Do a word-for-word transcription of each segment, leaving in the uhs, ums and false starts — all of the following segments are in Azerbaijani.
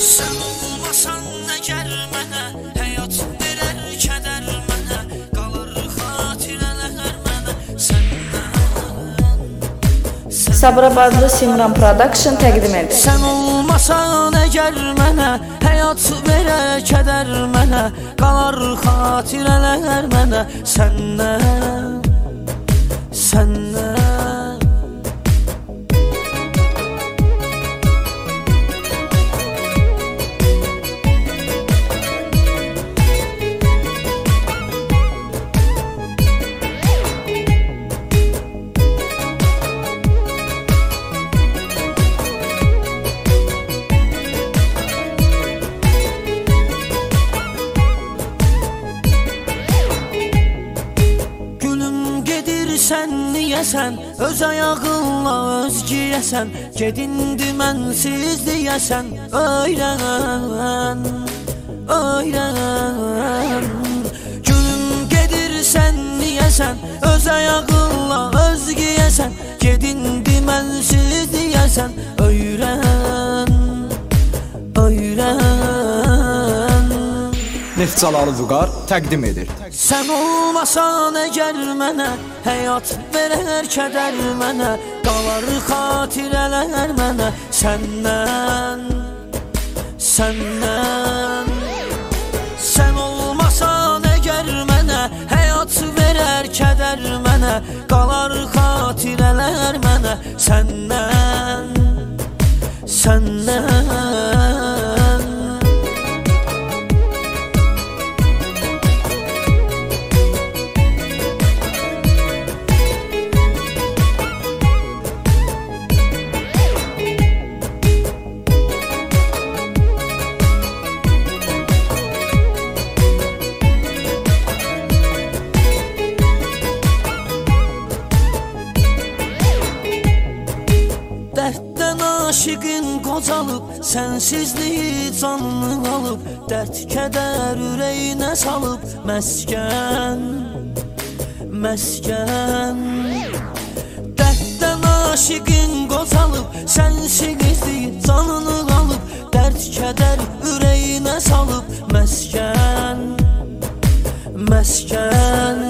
Sən olmasan əgər mənə, həyat verər kədər mənə, qalar xatirələr mənə səndən. Sabirabadlı Simran Production təqdim edir. Sən olmasan əgər mənə, həyat verər kədər mənə, qalar xatirələr mənə səndən, səndən. Sən niyəsən, öz ayağınla öz giyəsən, gedindi mənsiz deyəsən, öyrən, öyrən. Gülüm gedir sən niyəsən, öz ayağınla öz giyəsən, gedindi mənsiz deyəsən, öyrən, öyrən. Neftçaları Vüqar təqdim edir. Sən olmasan əgər mənə, həyat verər kədər mənə, qalar xatirələr mənə səndən, səndən. Sən olmasan əgər mənə, həyat verər kədər mənə, qalar xatirələr mənə səndən, səndən. Dərddən aşiqin qocalıb, sənsizliyi canını alıb, dərd kədər ürəyinə salıb, məskən, məskən. Dərddən aşiqin qocalıb, sənsizliyi canını alıb, dərd kədər ürəyinə salıb, məskən, məskən.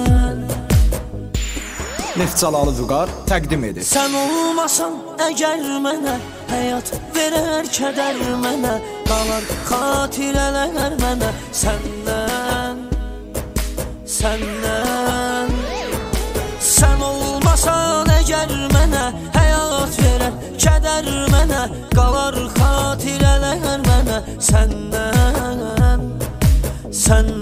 Neftçaları Vüqar təqdim edir. Sən olmasan əgər mənə, həyat verər kədər mənə, qalar xatirələr mənə səndən, səndən. Sən olmasan əgər mənə, həyat verər kədər mənə, qalar xatirələr mənə səndən, səndən.